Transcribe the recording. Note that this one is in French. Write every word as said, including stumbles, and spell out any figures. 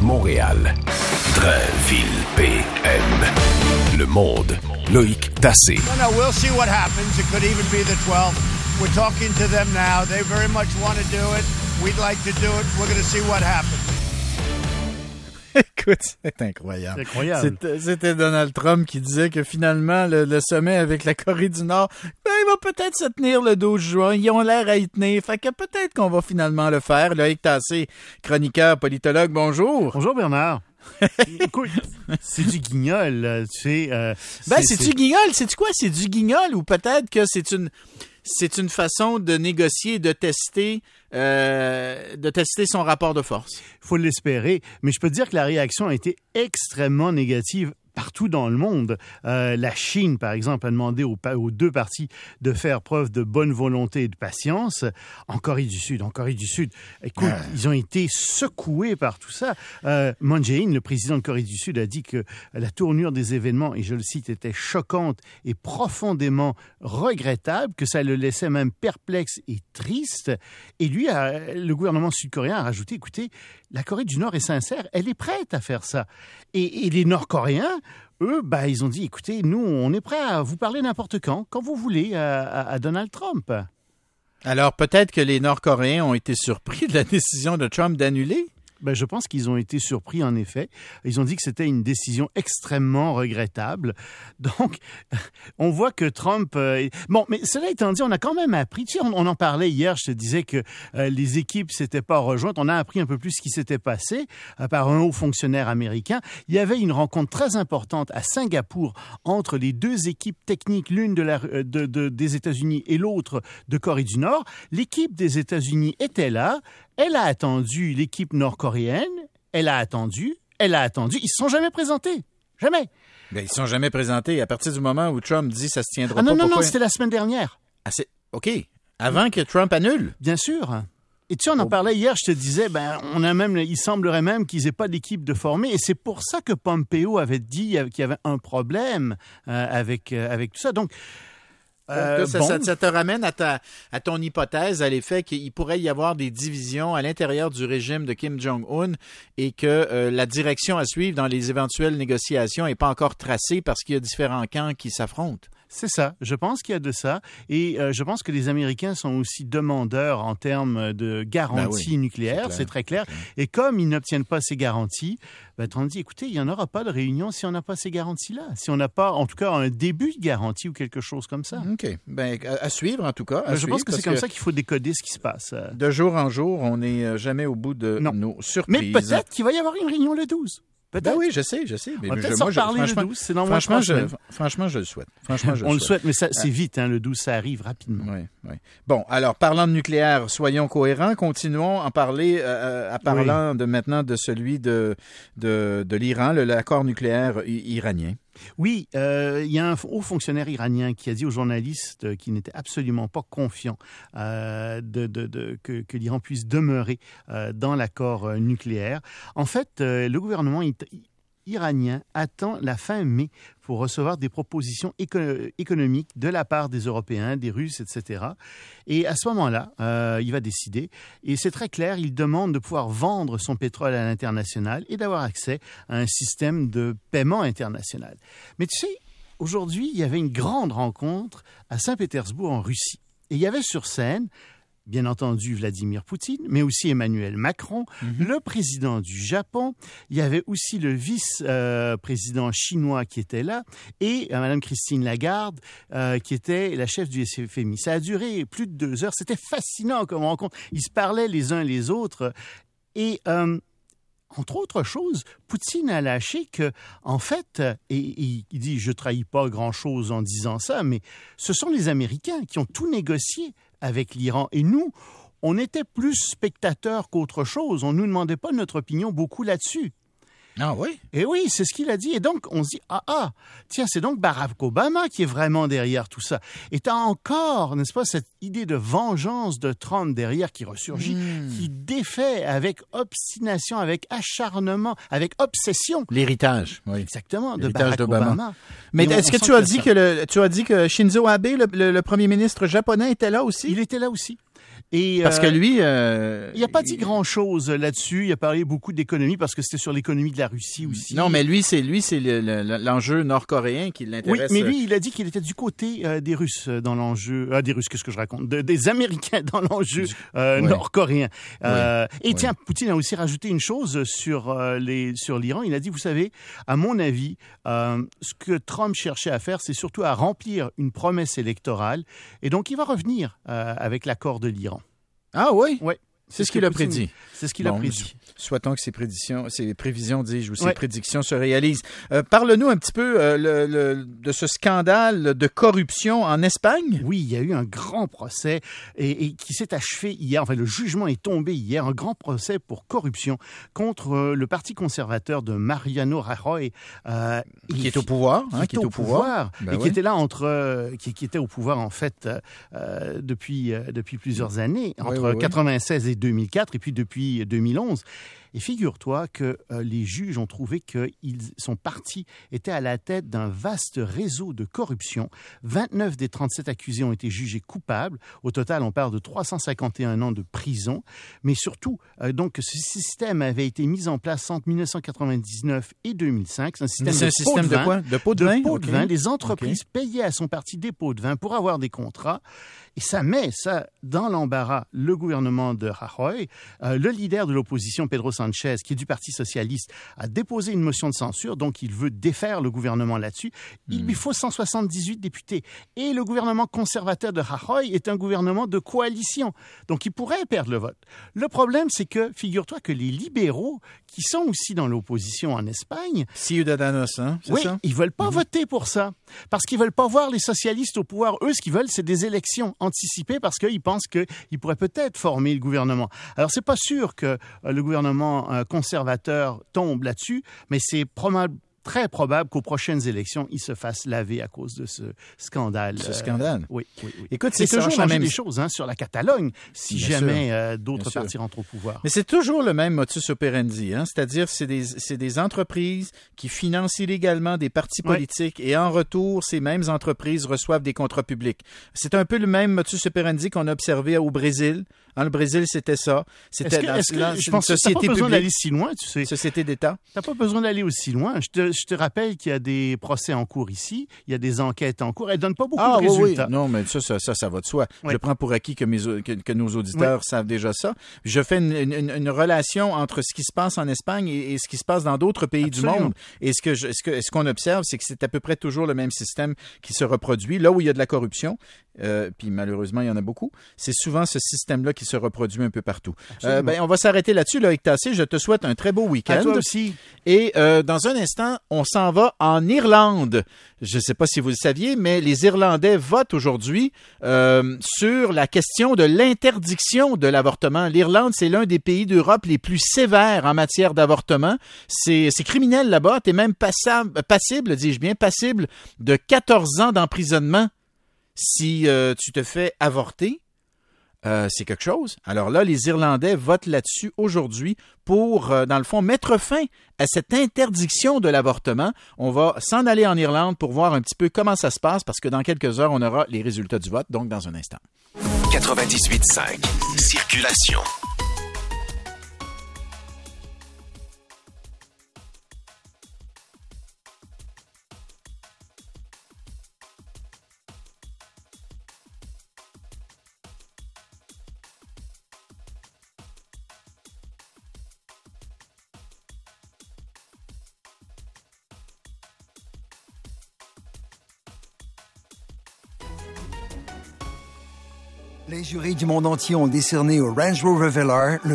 Montréal. Drainville P M. Le Monde. Loïc Tassé. No, no, we'll see what happens. It could even be the twelfth. We're talking to them now. They very much want to do it. We'd like to do it. We're going to see what happens. Écoute, c'est incroyable. C'est incroyable. C'était, c'était Donald Trump qui disait que finalement, le, le sommet avec la Corée du Nord, ben, il va peut-être se tenir le douze juin. Ils ont l'air à y tenir. Fait que peut-être qu'on va finalement le faire. Loïc Tassé, chroniqueur, politologue, bonjour. Bonjour Bernard. Écoute, c'est du guignol, tu sais. Euh, ben, c'est, c'est, c'est du guignol. C'est-tu quoi? C'est du guignol ou peut-être que c'est une... C'est une façon de négocier, de tester, euh, de tester son rapport de force. Il faut l'espérer, mais je peux te dire que la réaction a été extrêmement négative partout dans le monde. Euh, la Chine, par exemple, a demandé aux, aux deux parties de faire preuve de bonne volonté et de patience. En Corée du Sud, en Corée du Sud, écoute, ah. ils ont été secoués par tout ça. Euh, Moon Jae-in, le président de Corée du Sud, a dit que la tournure des événements, et je le cite, était choquante et profondément regrettable, que ça le laissait même perplexe et triste. Et lui, a, le gouvernement sud-coréen a rajouté, écoutez, la Corée du Nord est sincère, elle est prête à faire ça. Et, et les Nord-Coréens, eux, bah, ils ont dit, écoutez, nous, on est prêts à vous parler n'importe quand, quand vous voulez, à, à, à Donald Trump. Alors, peut-être que les Nord-Coréens ont été surpris de la décision de Trump d'annuler? Ben, je pense qu'ils ont été surpris, en effet. Ils ont dit que c'était une décision extrêmement regrettable. Donc, on voit que Trump... Euh... Bon, mais cela étant dit, on a quand même appris... Tu sais, on, on en parlait hier, je te disais que euh, les équipes ne s'étaient pas rejointes. On a appris un peu plus ce qui s'était passé euh, par un haut fonctionnaire américain. Il y avait une rencontre très importante à Singapour entre les deux équipes techniques, l'une de la, de, de, des États-Unis et l'autre de Corée du Nord. L'équipe des États-Unis était là. Elle a attendu l'équipe nord-coréenne, elle a attendu, elle a attendu. Ils ne se sont jamais présentés. Jamais. Ben, ils ne se sont jamais présentés. À partir du moment où Trump dit ça se tiendra ah, non, pas... non, pourquoi... non, c'était la semaine dernière. Ah, c'est... OK. Avant que Trump annule. Bien sûr. Et tu sais, on en oh. parlait hier, je te disais, ben, on a même, il semblerait même qu'ils n'aient pas d'équipe de formée. Et c'est pour ça que Pompeo avait dit qu'il y avait un problème euh, avec, euh, avec tout ça. Donc, Euh, Donc, ça, bon. ça, ça te ramène à, ta, à ton hypothèse, à l'effet qu'il pourrait y avoir des divisions à l'intérieur du régime de Kim Jong-un et que euh, la direction à suivre dans les éventuelles négociations n'est pas encore tracée parce qu'il y a différents camps qui s'affrontent. C'est ça. Je pense qu'il y a de ça. Et euh, je pense que les Américains sont aussi demandeurs en termes de garanties ben oui, nucléaires. C'est, c'est très clair. Okay. Et comme ils n'obtiennent pas ces garanties, ben, on dit, écoutez, il n'y en aura pas de réunion si on n'a pas ces garanties-là. Si on n'a pas, en tout cas, un début de garantie ou quelque chose comme ça. OK. Ben, à, à suivre, en tout cas. À je suivre, pense que c'est comme que ça qu'il faut décoder ce qui se passe. De jour en jour, on n'est jamais au bout de non. nos surprises. Mais peut-être qu'il va y avoir une réunion le douze. Ben oui, je sais, je sais. Mais on va je, peut-être moi, s'en reparler je, le douze, c'est dans franchement, je, franchement, je le souhaite. Franchement, je on le souhaite. le souhaite, mais ça, c'est vite, hein, le douze, ça arrive rapidement. Oui, oui. Bon, alors, parlant de nucléaire, soyons cohérents, continuons en parler, euh, en parlant oui. de maintenant de celui de, de, de l'Iran, le, l'accord nucléaire iranien. Oui, euh, il y a un haut fonctionnaire iranien qui a dit aux journalistes qu'il n'était absolument pas confiant euh, de, de, de, que, que l'Iran puisse demeurer euh, dans l'accord euh, nucléaire. En fait, euh, le gouvernement it- iranien attend la fin mai pour recevoir des propositions éco- économiques de la part des Européens, des Russes, et cetera. Et à ce moment-là, euh, il va décider. Et c'est très clair, il demande de pouvoir vendre son pétrole à l'international et d'avoir accès à un système de paiement international. Mais tu sais, aujourd'hui, il y avait une grande rencontre à Saint-Pétersbourg, en Russie. Et il y avait sur scène, bien entendu, Vladimir Poutine, mais aussi Emmanuel Macron, mm-hmm. le président du Japon. Il y avait aussi le vice-président chinois qui était là et euh, Mme Christine Lagarde, euh, qui était la chef du S F M I. Ça a duré plus de deux heures. C'était fascinant comme rencontre. Ils se parlaient les uns les autres. Et... Euh, Entre autres choses, Poutine a lâché que, en fait, et, et il dit « je trahis pas grand-chose en disant ça », mais ce sont les Américains qui ont tout négocié avec l'Iran. Et nous, on était plus spectateurs qu'autre chose. On ne nous demandait pas notre opinion beaucoup là-dessus. Ah oui? Et oui, c'est ce qu'il a dit. Et donc, on se dit, ah, ah, tiens, c'est donc Barack Obama qui est vraiment derrière tout ça. Et t'as encore, n'est-ce pas, cette idée de vengeance de Trump derrière qui ressurgit, mmh. qui défait avec obstination, avec acharnement, avec obsession. L'héritage, oui. Exactement, L'héritage de Barack d'Obama. Obama. Mais et est-ce on, que on tu as que dit ça. que le, tu as dit que Shinzo Abe, le, le, le premier ministre japonais, était là aussi? Il était là aussi. Et, parce euh, que lui... Euh, il n'a pas dit grand-chose là-dessus. Il a parlé beaucoup d'économie parce que c'était sur l'économie de la Russie aussi. Non, mais lui, c'est lui, c'est le, le, l'enjeu nord-coréen qui l'intéresse. Oui, mais lui, il a dit qu'il était du côté euh, des Russes dans l'enjeu... Euh, des Russes, qu'est-ce que je raconte? De, des Américains dans l'enjeu euh, ouais. nord-coréen. Euh, oui. Et tiens, oui. Poutine a aussi rajouté une chose sur, euh, les, sur l'Iran. Il a dit, vous savez, à mon avis, euh, ce que Trump cherchait à faire, c'est surtout à remplir une promesse électorale. Et donc, il va revenir euh, avec l'accord de l'Iran. Ah oui? Oui. C'est, c'est ce qu'il a Poutine, prédit. C'est ce qu'il bon, a prédit. Souhaitons que ses prédictions, ses prévisions, dis-je, ou ses ouais. prédictions se réalisent. Euh, parle-nous un petit peu euh, le, le, de ce scandale de corruption en Espagne. Oui, il y a eu un grand procès et, et qui s'est achevé hier. Enfin, le jugement est tombé hier. Un grand procès pour corruption contre euh, le Parti conservateur de Mariano Rajoy, euh, qui est au pouvoir, hein, qui, qui est au pouvoir, pouvoir ben et oui. qui était là entre, euh, qui, qui était au pouvoir en fait euh, depuis euh, depuis plusieurs années, entre oui, oui, quatre-vingt-seize oui. et deux mille quatre, et puis depuis deux mille onze. Et figure-toi que euh, les juges ont trouvé que ils, son parti était à la tête d'un vaste réseau de corruption. vingt-neuf des trente-sept accusés ont été jugés coupables. Au total, on parle de trois cent cinquante et un ans de prison. Mais surtout, euh, donc, ce système avait été mis en place entre dix-neuf cent quatre-vingt-dix-neuf et deux mille cinq. C'est un système, c'est de, un système de, de, vin, quoi? de pots de, de vin. Pots de okay. vin. Les entreprises okay. payaient à son parti des pots de vin pour avoir des contrats. Et ça met ça dans l'embarras le gouvernement de Rajoy. Euh, le leader de l'opposition, Pedro Sanchez, qui est du Parti socialiste, a déposé une motion de censure, donc il veut défaire le gouvernement là-dessus. Il mmh. lui faut cent soixante-dix-huit députés. Et le gouvernement conservateur de Rajoy est un gouvernement de coalition. Donc il pourrait perdre le vote. Le problème, c'est que, figure-toi que les libéraux, qui sont aussi dans l'opposition en Espagne... Ciudadanos, hein? C'est oui, ça? ils veulent pas mmh. voter pour ça. Parce qu'ils veulent pas voir les socialistes au pouvoir. Eux, ce qu'ils veulent, c'est des élections anticipées parce qu'ils pensent qu'ils pourraient peut-être former le gouvernement. Alors, c'est pas sûr que euh, le gouvernement euh, conservateur tombe là-dessus, mais c'est probable, très probable qu'aux prochaines élections, il se fasse laver à cause de ce scandale. Ce scandale? Euh, oui, oui, oui. Écoute, c'est toujours la même des choses hein, sur la Catalogne, si Bien jamais euh, d'autres Bien partis sûr. rentrent au pouvoir. Mais c'est toujours le même modus operandi, hein? C'est-à-dire c'est des c'est des entreprises qui financent illégalement des partis politiques oui. et en retour, ces mêmes entreprises reçoivent des contrats publics. C'est un peu le même modus operandi qu'on a observé au Brésil. En le Brésil, c'était ça. C'était est-ce que, dans, est-ce que, dans, je pense que t'as pas besoin publique, d'aller si loin, tu sais. Société d'État. T'as pas besoin d'aller aussi loin. Je te, je te rappelle qu'il y a des procès en cours ici, il y a des enquêtes en cours. Elles donnent pas beaucoup ah, de oui, résultats. Oui. Non, mais ça, ça, ça, ça va de soi. Oui. Je prends pour acquis que, mes, que, que nos auditeurs oui. savent déjà ça. Je fais une, une, une relation entre ce qui se passe en Espagne et, et ce qui se passe dans d'autres pays Absolument. du monde. Et ce, que je, ce, que, ce qu'on observe, c'est que c'est à peu près toujours le même système qui se reproduit. Là où il y a de la corruption, euh, puis malheureusement, il y en a beaucoup, c'est souvent ce système-là qui se reproduit un peu partout. Euh, ben, on va s'arrêter là-dessus, Loïc Tassé. Je te souhaite un très beau week-end. À toi aussi. Et euh, dans un instant, on s'en va en Irlande. Je ne sais pas si vous le saviez, mais les Irlandais votent aujourd'hui euh, sur la question de l'interdiction de l'avortement. L'Irlande, c'est l'un des pays d'Europe les plus sévères en matière d'avortement. C'est, c'est criminel là-bas. Tu es même passable, passible, dis-je bien, passible de quatorze ans d'emprisonnement si euh, tu te fais avorter. Euh, c'est quelque chose. Alors là, les Irlandais votent là-dessus aujourd'hui pour, euh, dans le fond, mettre fin à cette interdiction de l'avortement. On va s'en aller en Irlande pour voir un petit peu comment ça se passe parce que dans quelques heures, on aura les résultats du vote, donc dans un instant. quatre-vingt-dix-huit cinq, circulation. Les jurys du monde entier ont décerné au Range Rover Velar le